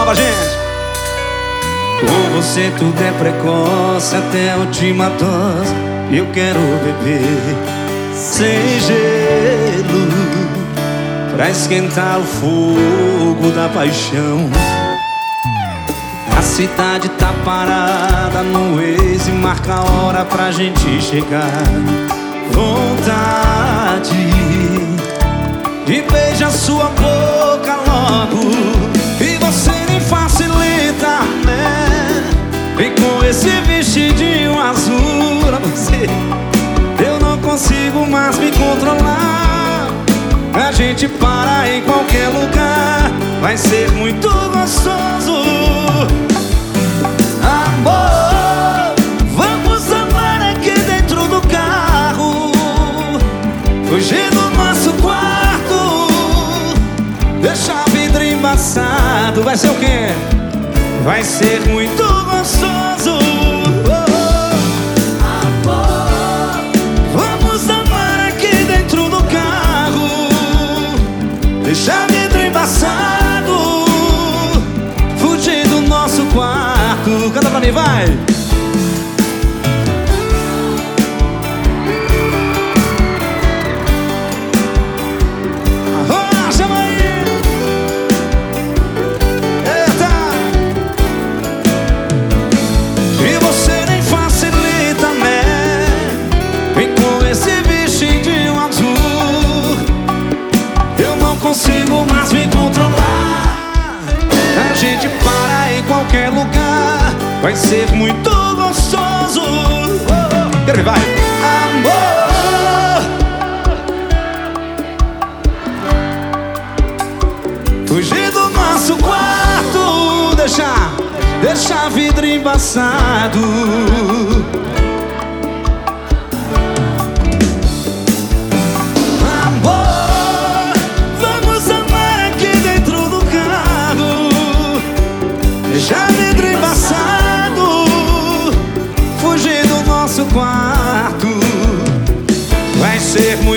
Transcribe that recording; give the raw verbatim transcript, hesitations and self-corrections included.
pra gente. Com você tudo é precoce até a última dose. Eu quero beber sem gelo pra esquentar o fogo da paixão. A cidade tá parada no Waze, marca a hora pra gente chegar. Vontade de beijar sua boca logo, e você nem facilita, né? Vem com esse vestidinho azul pra você. Eu não consigo mais me controlar. A gente para em qualquer lugar, vai ser muito gostoso. Amor, vamos amar aqui dentro do carro, fugir do nosso quarto, deixa a vidro embaçado. Vai ser o quê? Vai ser muito gostoso. Amor, vamos amar aqui dentro do carro, deixa a vidro embaçado, fugir do nosso quarto. Canta pra mim, vai! Ah, chama aí! Eita! E você nem facilita, né? Vem com esse vestidinho azul, eu não consigo mais me controlar. A gente para em qualquer lugar, vai ser muito gostoso. Oh, oh. Quero ver, vai! Amor, fugir do nosso quarto, deixa, deixa vidro embaçado. Amor, vamos amar aqui dentro do carro, deixa vidro embaçado, fugir do nosso quarto, vai ser muito